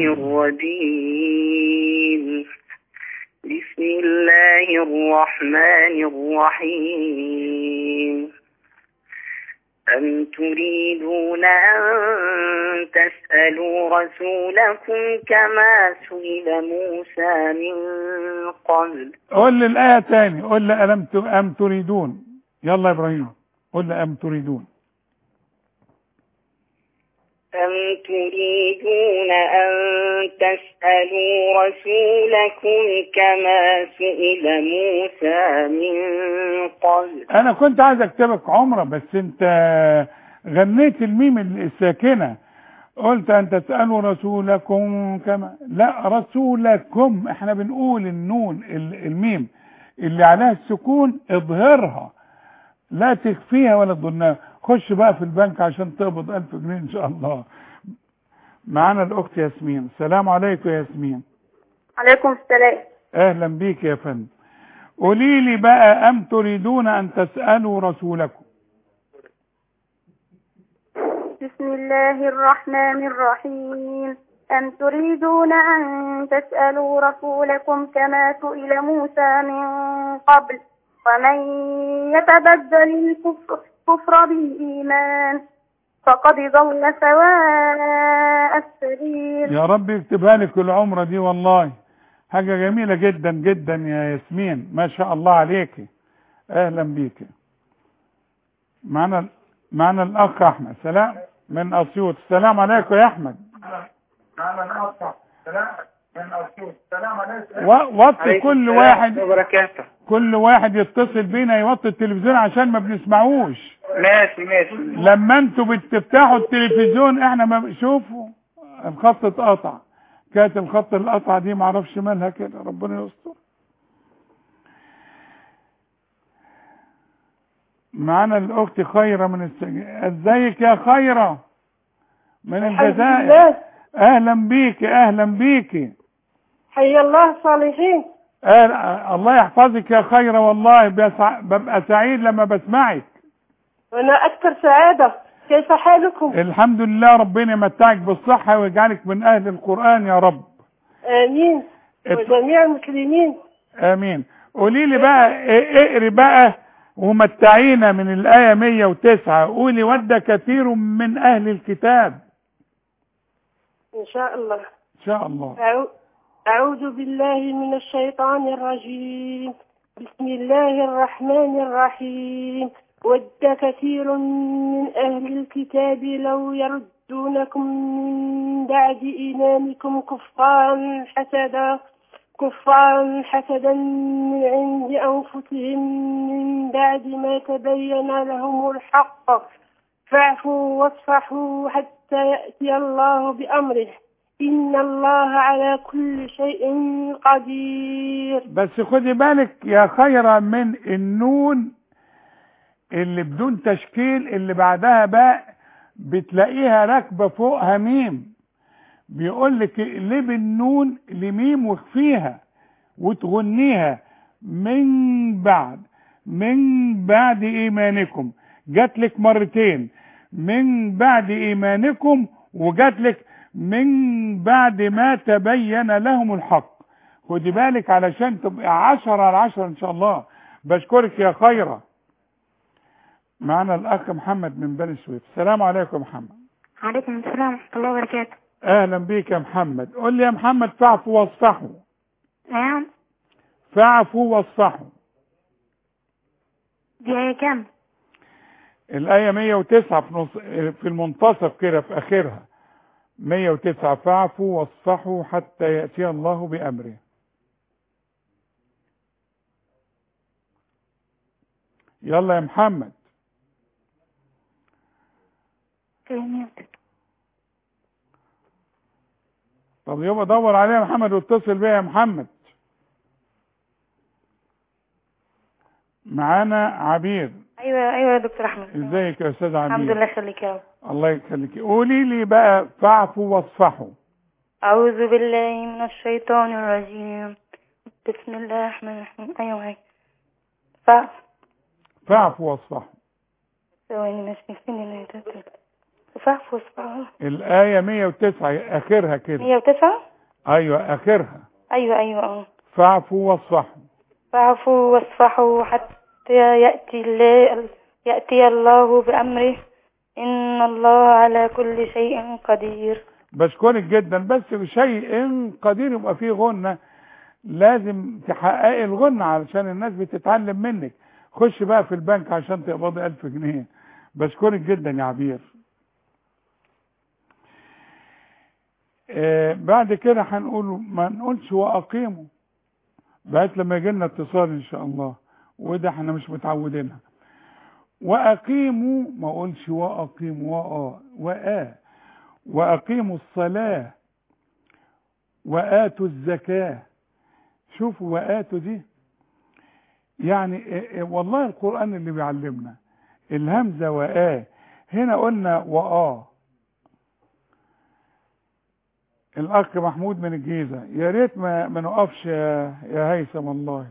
الرجيم. بسم الله الرحمن الرحيم. أم تريدون أن تسألوا رسولكم كما سئل موسى من قبل. قل لي الآية تاني. قل لي ألم أم تريدون. يلا يا إبراهيم قل لي أم تريدون. أم تريدون أن تسألوا رسولكم كما سئل موسى من قبل. أنا كنت عايز أكتبك عمرة بس أنت غنيت الميم الساكنة. قلت أن تسألوا رسولكم كما، لا رسولكم. احنا بنقول النون الميم اللي عليها السكون اظهرها لا تخفيها ولا تضنها. خش بقى في البنك عشان تقبض ألف جنيه إن شاء الله. معانا الأخت ياسمين. السلام عليكم يا ياسمين. عليكم السلام. أهلا بيك يا فندم. قولي لي بقى أم تريدون أن تسألوا رسولكم. بسم الله الرحمن الرحيم. أم تريدون أن تسألوا رسولكم كما سئل موسى من قبل ومن يتبدل الكفر بالإيمان فقد ضل سواء السبيل. يا رب يكتبها لك العمرة دي، والله حاجة جميلة جدا جدا يا ياسمين، ما شاء الله عليكي. اهلا بيكي. معنا معنا الاخ احمد. سلام من اسيوط. السلام عليكم يا احمد. معنا الاخ. سلام من اسيوط. السلام عليكم. وطي كل واحد وبركاته. كل واحد يتصل بينا يوطي التلفزيون عشان ما بنسمعوش. ماشي ماشي. لما انتوا بتفتحوا التلفزيون احنا ما بنشوفوا الخط اتقطع. كانت الخط القطع دي معرفش مالها كده، ربنا يستر. معانا الاخت خيرة من السجن. ازيك يا خيرة من الجزائر؟ اهلا بيكي اهلا بيكي. حي الله الصالحين. أهلا. الله يحفظك يا خيرة، والله بسع... ببقى سعيد لما بسمعك. وانا اكثر سعادة. كيف حالكم؟ الحمد لله، ربنا يمتعك بالصحة ويجعلك من اهل القرآن يا رب. امين. وجميع المسلمين. امين. قولي لي بقى، اقري بقى ومتعينا من الآية مية وتسعة. قولي ود كثير من أهل الكتاب. إن شاء الله. إن شاء الله. أعوذ بالله من الشيطان الرجيم. بسم الله الرحمن الرحيم. ود كثير من أهل الكتاب لو يردونكم من بعد إيمانكم كفارا حسدا كفارا حسدا من عند أنفسهم من بعد ما تبين لهم الحق فاعفوا واصفحوا حتى يأتي الله بأمره إن الله على كل شيء قدير. بس خدي بالك يا خيرة من النون اللي بدون تشكيل اللي بعدها باء بتلاقيها راكبة فوقها ميم. بيقول لك اقلبي النون لميم واخفيها وتغنيها من بعد من بعد ايمانكم. جات لك مرتين من بعد ايمانكم، وجات لك من بعد ما تبين لهم الحق. خدي بالك علشان تبقى عشرة على عشرة ان شاء الله. بشكرك يا خيرة. معنا الاخ محمد من بني سويف. السلام عليكم يا محمد. وعليكم السلام ورحمة الله وبركاته. اهلا بيك يا محمد. قول لي يا محمد، فاعفوا واصفحوا. نعم. فاعفوا واصفحوا دي آية كام؟ الآية مية وتسعة في, نص... في المنتصف كده في آخرها. مية وتسعة. فاعفوا واصفحوا حتى يأتي الله بأمره. يلا يا محمد. طب يبقى دور عليها يا محمد واتصل بيها يا محمد. معانا عبير. ايوه ايوه يا دكتور احمد. ازيك يا استاذ عبير؟ الحمد لله يخليك يا رب. الله يخليك. قولي لي بقى فاعفوا واصفحوا. اعوذ بالله من الشيطان الرجيم. بسم الله الرحمن الرحيم. ايوه هيك. فاعف فاعفوا واصفحوا. ثواني ماشي فين فاعفوا واصفحوا. الآية مية وتسعة آخرها كده. مية وتسعة. ايوه اخرها. ايوه ايوه اه. فاعفوا واصفحوا. فاعفوا واصفحوا حتى يأتي الله يأتي الله بأمره إن الله على كل شيء قدير. بشكرك جدا. بس شيء قدير يبقى فيه غنة، لازم تحققي الغنة علشان الناس بتتعلم منك. خش بقى في البنك عشان تقبضي ألف جنيه. بشكرك جدا يا عبير. آه بعد كده هنقول ما نقولش وأقيموا بقيت لما يجي لنا اتصال ان شاء الله، وده احنا مش متعودينها. واقيموا ما اقولش واقيموا وآ وآ واقيموا الصلاة وآتوا الزكاة. شوفوا وآتوا دي يعني والله القرآن اللي بيعلمنا الهمزة وآ. هنا قلنا وآ. الاخ محمود من الجيزه. يا ريت ما ما نقفش يا, يا هيثم. والله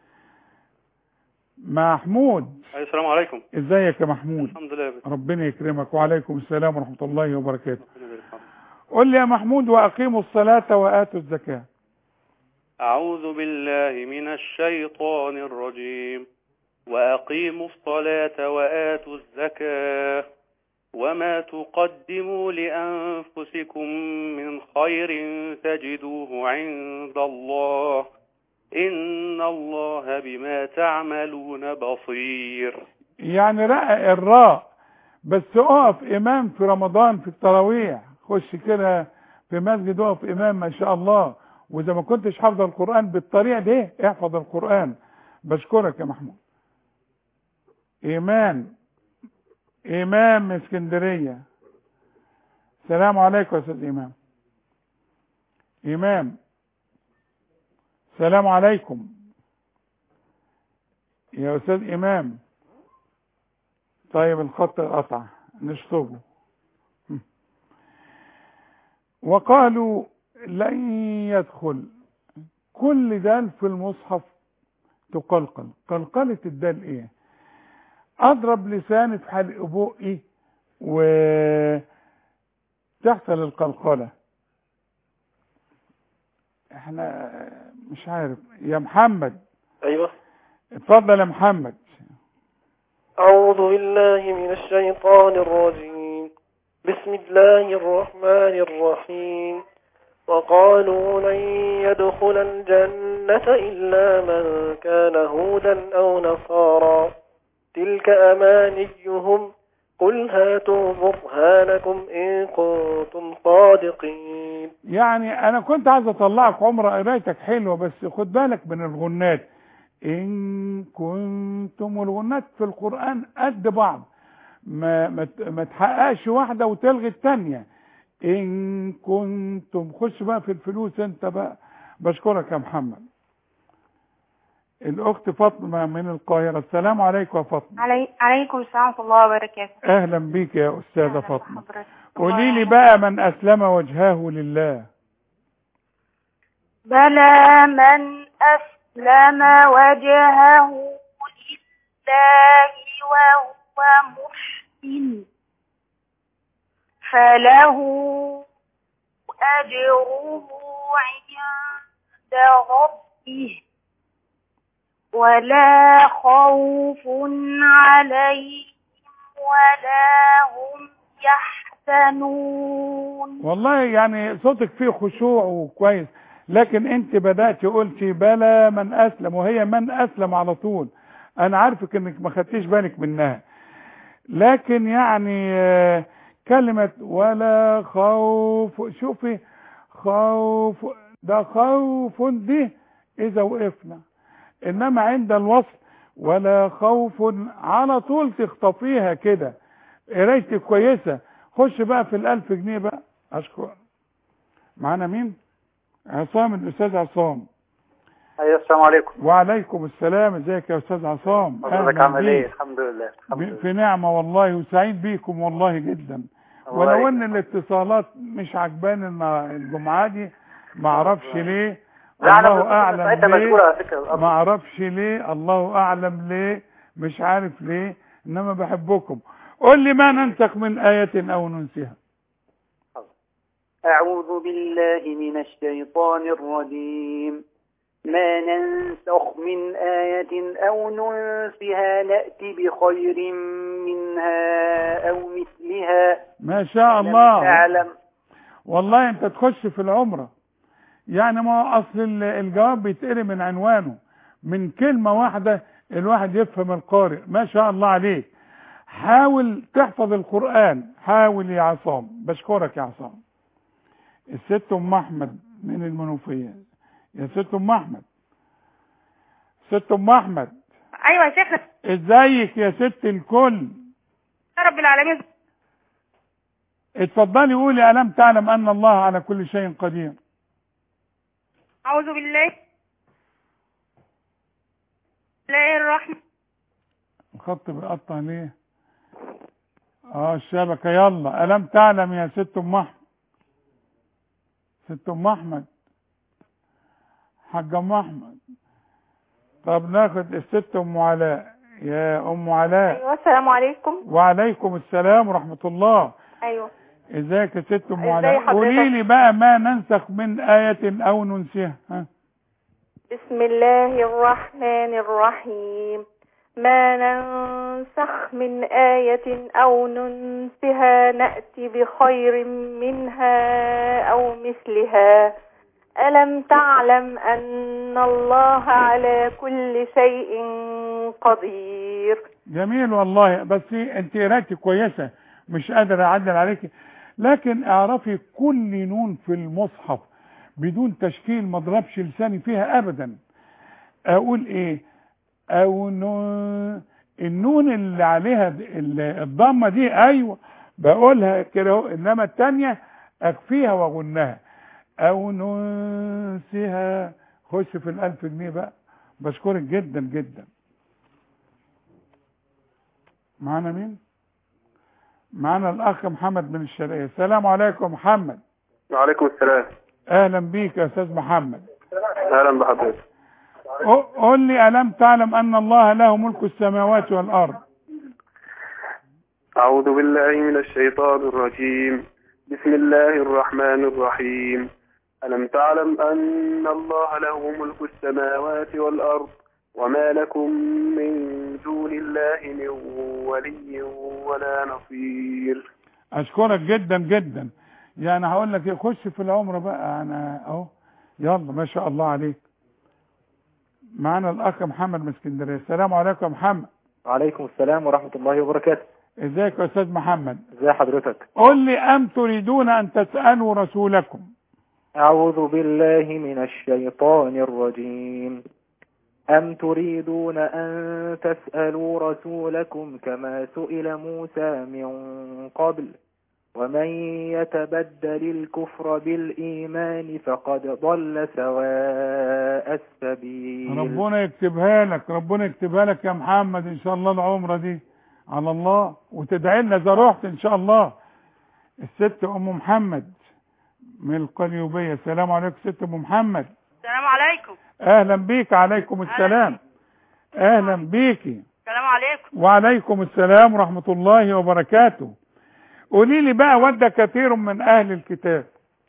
محمود. السلام عليكم. ازيك يا محمود؟ الحمد لله. ربنا يكرمك. وعليكم السلام ورحمه الله وبركاته. قل لي يا محمود واقيموا الصلاه واتوا الزكاه. اعوذ بالله من الشيطان الرجيم. واقيموا الصلاه واتوا الزكاه وما تقدموا لأنفسكم من خير تجدوه عند الله إن الله بما تعملون بصير. يعني رقق الراء، بس اقف إمام في رمضان في التراويح، خش كده في مسجد اقف إمام ما شاء الله، وإذا ما كنتش حافظ القرآن بالطريقة دي احفظ القرآن. بشكرك يا محمود. إيمان إمام من اسكندرية. السلام عليكم يا أستاذ إمام. إمام السلام عليكم يا أستاذ إمام. طيب الخط قطع نشطبه. وقالوا لن يدخل، كل دال في المصحف تقلقل. قلقلة الدال ايه؟ اضرب لساني في حلق بقي وتحصل القلقلة. احنا مش عارف يا محمد. ايوه اتفضل يا محمد. أعوذ بالله من الشيطان الرجيم. بسم الله الرحمن الرحيم. وقالوا لن يدخل الجنة إلا من كان هودا أو نصارى تلك أمانيهم قل هاتوا برهانكم إن كنتم صادقين. يعني أنا كنت عايز أطلعك عمر قرايتك حلوة، بس خد بالك من الغنات. إن كنتم، والغنات في القرآن قد بعض، ما ما ما تحققش واحدة وتلغي التانية. إن كنتم. خش بقى في الفلوس أنت بقى. بشكرك يا محمد. الأخت فاطمة من القاهرة. السلام عليكم يا فاطمة. علي... عليكم السلام ورحمة الله وبركاته. أهلا بيك يا أستاذة فاطمة. قولي لي بقى من أسلم وجهه لله. بلى من أسلم وجهه لله وهو محسن فله أجره عند ربه ولا خوف عليهم ولا هم يحزنون. والله يعني صوتك فيه خشوع وكويس، لكن انت بدأت قلتي بلى من أسلم، وهي من أسلم على طول. أنا عارفك انك ما خدتيش بالك منها، لكن يعني كلمة ولا خوف، شوفي خوف، ده خوف دي إذا وقفنا، إنما عند الوصل ولا خوف على طول تخطفيها كده. قرايتي كويسة. خش بقى في الألف جنيه بقى. أشكر. معانا مين؟ عصام، الأستاذ عصام. أيوة السلام عليكم. وعليكم السلام. ازيك يا أستاذ عصام؟ حضرتك عامل إيه؟ الحمد لله. الحمد لله. في نعمة والله، وسعيد بيكم والله جدا. ولو ان الاتصالات مش عجباني الجمعة دي، ما اعرفش ليه. الله اعلم ليه، ما اعرفش ليه، الله اعلم ليه، مش عارف ليه، انما بحبكم. قول لي ما ننسخ من آية او ننسها. أعوذ بالله من الشيطان الرجيم. ما ننسخ من آية أو ننسها نأتي بخير منها أو مثلها. ما شاء الله. تعلم. والله انت تخش في العمرة. يعني ما اصل الجواب بيتقري من عنوانه، من كلمة واحدة الواحد يفهم القارئ. ما شاء الله عليك. حاول تحفظ القرآن، حاول يا عصام. بشكرك يا عصام. الست ام احمد من المنوفية. يا ست ام احمد. ست ام احمد. ايوه يا شيخنا. ازيك يا ست الكل؟ يا رب العالمين. اتفضلي قولي ألم تعلم ان الله على كل شيء قدير. اعوذ بالله. لا الرحمن. الخط بيقطع ليه؟ اه الشبكة. يلا ألم تعلم يا ست ام احمد. ست ام احمد. حاج ام احمد. طب ناخد الست ام علاء. يا ام علاء. ايوه السلام عليكم. وعليكم السلام ورحمة الله. ايوه. ازيك يا ست ام علاء؟ قولي لي بقى ما ننسخ من آية او ننسها. ها. بسم الله الرحمن الرحيم. ما ننسخ من آية أو ننسها نأتي بخير منها أو مثلها ألم تعلم أن الله على كل شيء قدير. جميل والله، بس انت قراءتي كويسة مش قادر اعدل عليك، لكن اعرفي كل نون في المصحف بدون تشكيل ما اضربش لساني فيها ابدا. اقول ايه؟ او نون، النون اللي عليها الضمه دي ايوه بقولها كده اهو، انما الثانيه اخفيها واغنها. او ننسها. خش في الالف جنيه بقى. بشكرك جدا جدا. معانا مين؟ معانا الاخ محمد من الشرقيه. السلام عليكم محمد. وعليكم السلام. اهلا بيك يا استاذ محمد. اهلا بحضرتك. قول لي، ألم تعلم أن الله له ملك السماوات والأرض؟ أعوذ بالله من الشيطان الرجيم. بسم الله الرحمن الرحيم. ألم تعلم أن الله له ملك السماوات والأرض وما لكم من دون الله من ولي ولا نصير. أشكرك جدا جدا. يعني هقول لك خش في العمر بقى أنا أهو. يلا ما شاء الله عليك. معنا الأخ محمد من اسكندرية. السلام عليكم يا محمد. وعليكم السلام ورحمة الله وبركاته. ازيك يا أستاذ محمد؟ ازي حضرتك؟ قل لي، أم تريدون أن تسألوا رسولكم؟ أعوذ بالله من الشيطان الرجيم. أم تريدون أن تسألوا رسولكم كما سئل موسى من قبل ومن يتبدل الكفر بالإيمان فقد ضل سواء السبيل. ربنا يكتبها لك، ربنا يكتبها لك يا محمد إن شاء الله العمرة دي على الله، وتدعي لنا إذا رحت إن شاء الله. الست أم محمد من القليوبية. السلام عليكم ست أم محمد. السلام عليكم. أهلا بيك. عليكم السلام. أهلا بيكي. السلام عليكم. وعليكم السلام ورحمة الله وبركاته. قولي لي بقى، ود كثير من أهل الكتاب.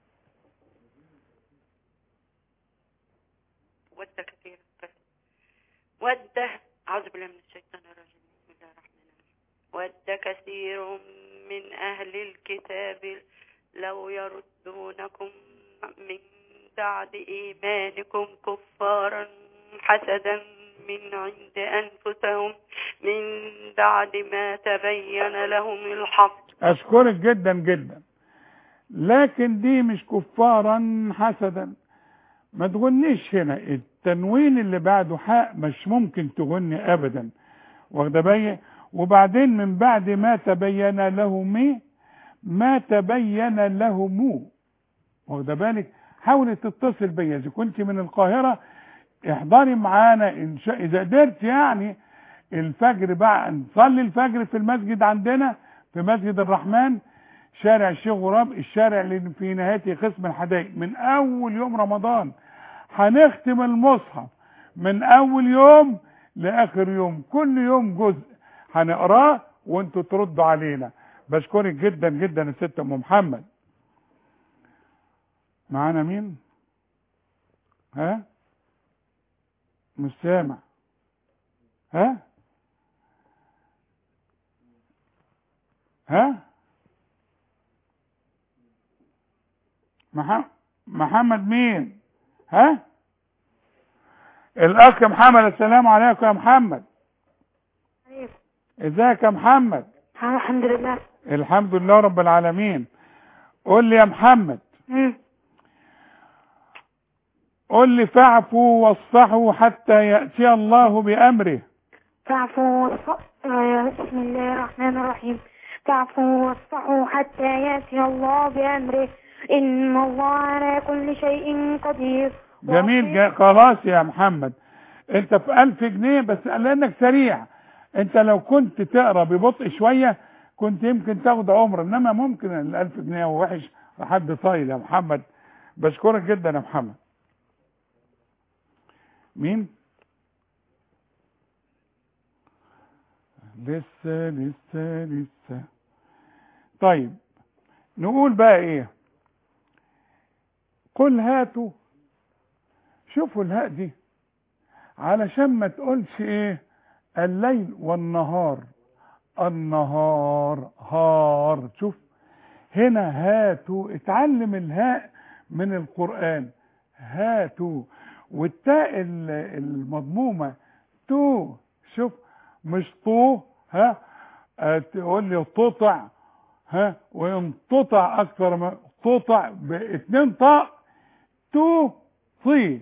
ود كثير ود أعوذ بالله من الشيطان الرجيم. بسم الله الرحمن الرحيم. ود كثير من أهل الكتاب لو يردونكم من بعد إيمانكم كفارا حسدا من عند أنفسهم من بعد ما تبين لهم الحق. أشكرك جدا جدا، لكن دي مش كفارا حسدا. ما تغنيش هنا، التنوين اللي بعده حاء مش ممكن تغني أبدا، واخده بالك؟ وبعدين من بعد ما تبين لهم ما تبين لهم، واخده بالك؟ حاولي تتصل بيا إذا كنت من القاهرة، احضري معانا إن شاء إذا قدرت. يعني الفجر بقى نصلي الفجر في المسجد عندنا في مسجد الرحمن شارع الشيخ غراب، الشارع اللي في نهاية قسم الحدائق. من أول يوم رمضان هنختم المصحف من أول يوم لآخر يوم، كل يوم جزء هنقراه وانتوا تردوا علينا. بشكرك جدا جدا يا ست أم محمد. معانا مين؟ ها؟ مش سامع. ها؟ ها؟ مح... محمد مين؟ ها؟ الأخ محمد. السلام عليكم يا محمد. ازيك يا محمد؟ الحمد لله. الحمد لله رب العالمين. قول لي يا محمد. مم. قل لي، فاعفوا واصفحوا حتى يأتي الله بأمره. فاعفوا واصفحوا. بسم الله الرحمن الرحيم. فاعفوا واصفحوا حتى يأتي الله بأمره إن الله على كل شيء قدير. جميل جا... خلاص يا محمد، انت في ألف جنيه بس لأنك سريع. انت لو كنت تقرأ ببطء شوية كنت يمكن تاخد عمر، انما ممكن الألف جنيه هو وحش لحد صايل يا محمد. بشكرك جدا يا محمد. مين؟ لسه لسه لسه. طيب نقول بقى ايه؟ قل هاتوا. شوفوا الهاء دي علشان ما تقولش ايه الليل والنهار، النهار هار. شوف هنا هاتوا، اتعلم الهاء من القرآن، هاتوا. والتاء المضمومة تو، شوف مش طو، ها تقول لي تطع، ها وينططع اكثر ما تطع باتنين طاء، تو طي.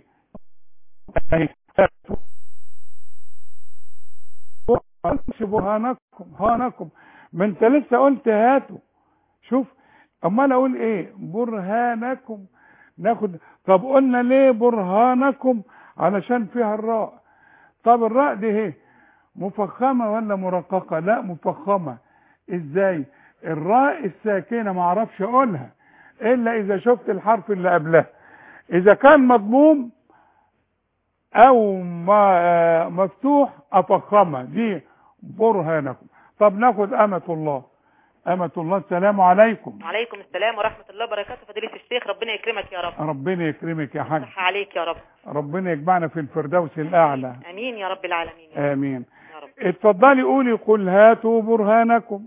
برهانكم هانكم، ما انت لسه قلت هاتوا. شوف امال اقول ايه؟ برهانكم. ناخد، طب قلنا ليه برهانكم؟ علشان فيها الراء. طب الراء دي ايه، مفخمه ولا مرققه؟ لا مفخمه. ازاي؟ الراء الساكنه ما اعرفش اقولها الا اذا شفت الحرف اللي قبلها. اذا كان مضموم او ما مفتوح افخمه، دي برهانكم. طب ناخد امة الله. امة الله، السلام عليكم. وعليكم السلام ورحمه الله وبركاته. فضيله الشيخ ربنا يكرمك يا رب. ربنا يكرمك يا حاج. صح عليك يا رب. ربنا يجمعنا في الفردوس الاعلى. امين يا رب العالمين. امين يا رب. اتفضلي قولي قل هاتوا برهانكم.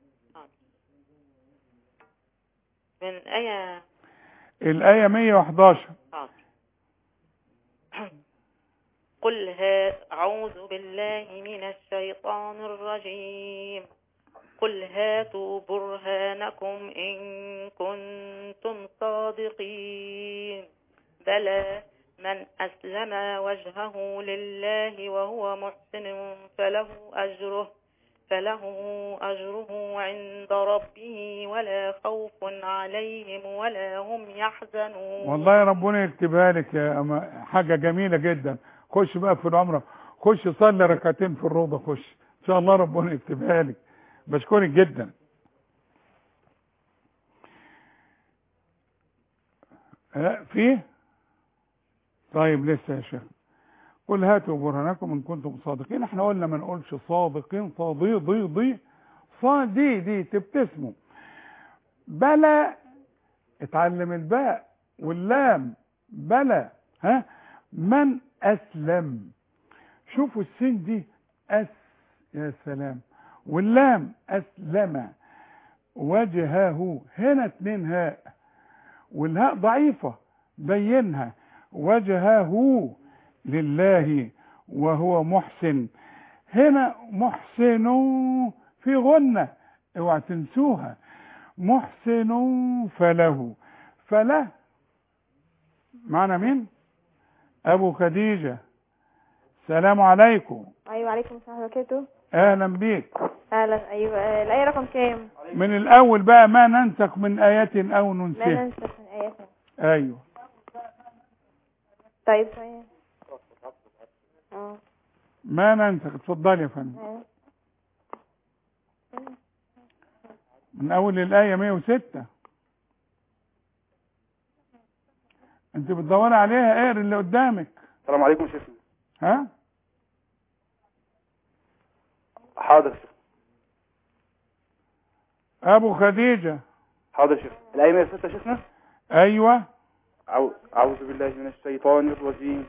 من ايه؟ الايه مية وحداشر. حاضر. قل هات، أعوذ بالله من الشيطان الرجيم. قل هاتوا برهانكم إن كنتم صادقين. بلى من أسلم وجهه لله وهو محسن فله أجره فله أجره عند ربه ولا خوف عليهم ولا هم يحزنون. والله ربنا يكتبها لك يا أما، حاجة جميلة جدا. خش بقى في العمرة، خش صلي ركعتين في الروضة، خش ان شاء الله ربنا يكتبها لك. بشكرك جدا. في طيب لسه يا شيخ. قل هاتوا برهانكم ان كنتم صادقين. احنا قلنا ما نقولش صادقين، صادي ضي ضي صادي دي تبتسموا. بلى، اتعلم الباء واللام. بلى، ها من أسلم. شوفوا السين دي أس، يا سلام. واللام أسلم. وجهه، هنا اتنين هاء والهاء ضعيفة، بينها. وجهه لله وهو محسن. هنا محسن في غنة، اوعى تنسوها. محسن فله. فله معنا مين؟ ابو خديجة، السلام عليكم. ايوه عليكم السلام ورحمه الله وبركاته. اهلا بيك. اهلا. ايوه الايه رقم كام؟ من الاول بقى. ما ننسخ من ايات او ننسها. ما ننسخ من ايات. ايوه طيب ثانيه. اه ما ننسخ. اتفضلي يا فندم. من اول الايه مية وستة. انت بتدوري عليها، اقري اللي قدامك. السلام عليكم يا شيخنا. ها حاضر يا شيخ. ابو خديجة. حاضر يا شيخ. الايه مية وستة يا شيخنا. ايوه. اعوذ بالله من الشيطان الرجيم.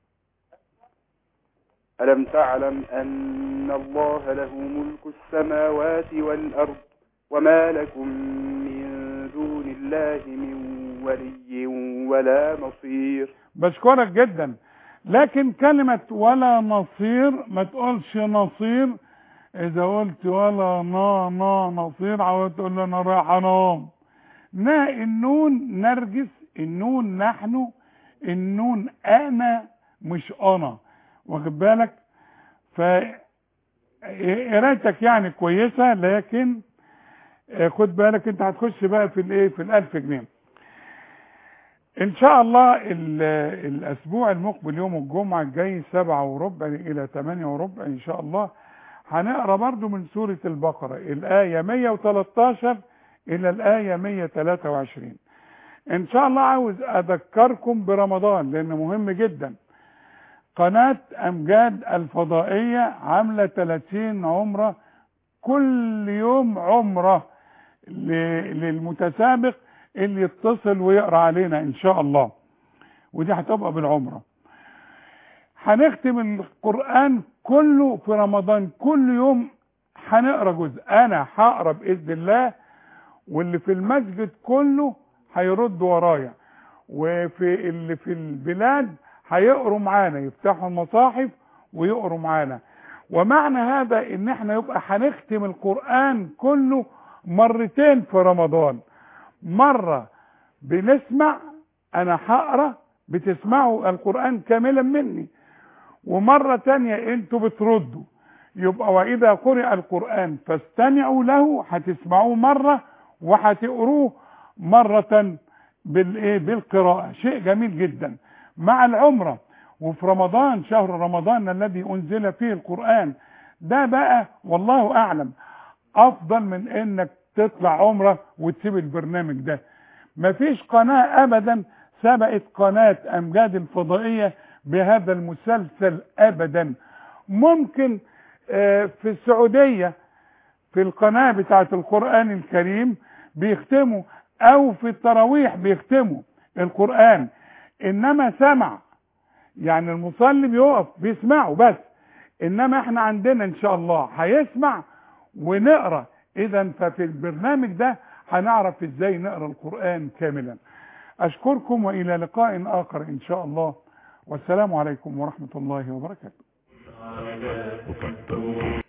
ألم تعلم أن الله له ملك السماوات والأرض وما لكم من دون الله من ولي ولا نصير. بشكرك جدا. لكن كلمة ولا نصير ما تقولش نصير. إذا قلت ولا نا نا نصير عاوز تقول له أنا رايح أنام. نا النون نرجس، النون نحن، النون أنا مش أنا، واخد بالك؟ فقرايتك يعني كويسة، لكن خد بالك انت هتخش بقى في الايه، في الالف جنيه ان شاء الله. الاسبوع المقبل يوم الجمعة الجاي سبعة وربع الى ثمانية وربع ان شاء الله هنقرا برضو من سورة البقرة الاية مية وتلتاشر الى الاية مية وتلاتة وعشرين ان شاء الله. عاوز اذكركم برمضان لان مهم جدا. قناة امجاد الفضائية عاملة ثلاثين عمرة، كل يوم عمرة للمتسابق اللي يتصل ويقرأ علينا ان شاء الله، ودي هتبقى بالعمرة. هنختم القرآن كله في رمضان، كل يوم هنقرا جزء. انا هقرا باذن الله، واللي في المسجد كله هيرد ورايا، وفي اللي في البلاد هيقروا معانا، يفتحوا المصاحف ويقروا معانا. ومعنى هذا ان احنا يبقى هنختم القرآن كله مرتين في رمضان. مرة بنسمع، انا هقرا بتسمعوا القرآن كاملا مني، ومرة تانية انتوا بتردوا. يبقى واذا قرئ القرآن فاستمعوا له، هتسمعوه مرة وهتقروه مرة بالايه بالقراءة. شيء جميل جدا مع العمرة. وفي رمضان، شهر رمضان الذي انزل فيه القرآن، ده بقى والله اعلم افضل من انك تطلع عمرة وتسيب البرنامج ده. مفيش قناة ابدا سبقت قناة امجاد الفضائية بهذا المسلسل ابدا. ممكن في السعودية في القناة بتاعت القرآن الكريم بيختموا، او في التراويح بيختموا القرآن، انما سمع يعني المصلي بيقف بيسمعه بس، انما احنا عندنا ان شاء الله هيسمع ونقرأ. اذا ففي البرنامج ده هنعرف ازاي نقرأ القرآن كاملا. اشكركم والى لقاء اخر ان شاء الله، والسلام عليكم ورحمة الله وبركاته.